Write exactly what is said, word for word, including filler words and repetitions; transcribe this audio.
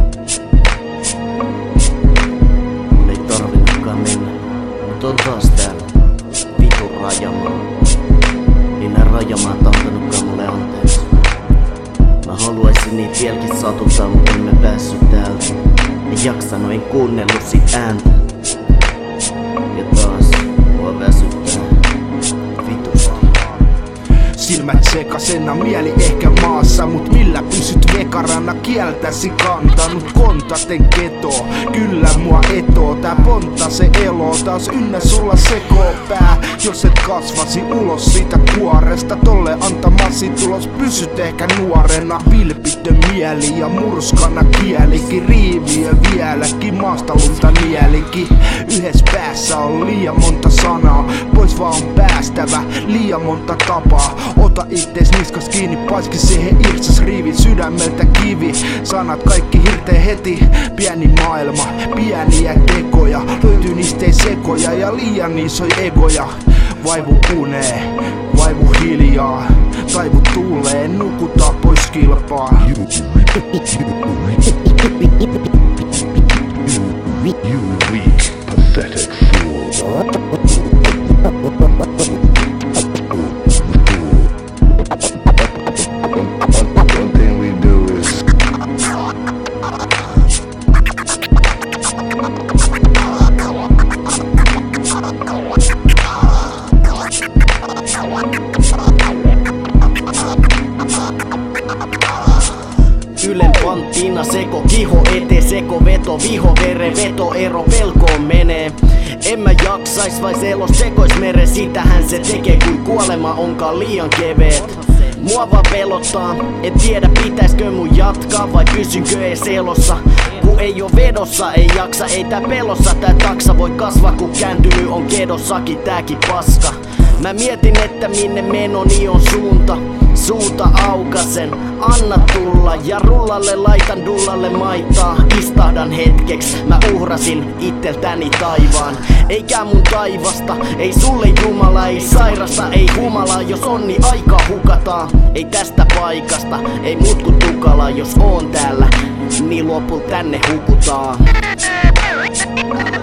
Mun ei tarvinnutkaan mennä, mut on taas täällä vitun Rajamaa. Niin nää Rajamaat antanutkaan mulle anteeksi. Mä haluaisin niitä vieläkin satuttaa, mut en mä päässyt täältä. En jaksanut, en kuunnellut sit ääntä. Ja taas mua väsyttää vitusti. Silmät sekasena, mieli ehkä maassa, mut millä pysyt vekarana kieltäsi kantanut kontaten keto? Kyllä mua etoo, tää pontta se elo, taas ynnä sulla sekoo pää. Jos et kasvasi ulos siitä kuoresta, tolle antamasi tulos pysyt ehkä nuorena. Vilpitön mieli ja murskana kielikin, riiviö vieläkin, maasta lunta nielikin. Yhdessä päässä on liian monta sanaa, pois vaan on päästävä, liian monta tapaa. Ota ittees niskas kiinni, paiski siihen irtsas riivi, sydämeltä kivi. Sanat kaikki hirtee heti, pieni maailma, pieniä tekoja. Löytyy niistä ei sekoja ja liian isoja egoja. Vaivu unee, vaivu hiljaa, taivu tuuleen, nukutaan pois kilpaa. You weak, pathetic fool. One thing we do is Ylen panttina seko, kiho ete, seko, veto, viho, vere, veto, ero, pelkoon menee. En mä jaksais vai selos sekois mere, sitähän se tekee, kun kuolema onkaan liian keveet. Mua vaan pelottaa, et tiedä pitäiskö mun jatkaa vai pysynkö ees elossa. Ku ei oo vedossa, ei jaksa, ei tää pelossa, tää taksa voi kasvaa, kun kääntynyt on kedossakin tääkin paska. Mä mietin, että minne menoni on suunta. Suuta aukasen, anna tulla ja rullalle laitan dullalle maitaa. Istahdan hetkeks, mä uhrasin itseltäni taivaan. Eikä mun taivasta, ei sulle Jumala, ei sairasta, ei humala. Jos onni aika hukataan, ei tästä paikasta, ei mut ku tukala. Jos oon täällä, niin lopulta tänne hukutaan.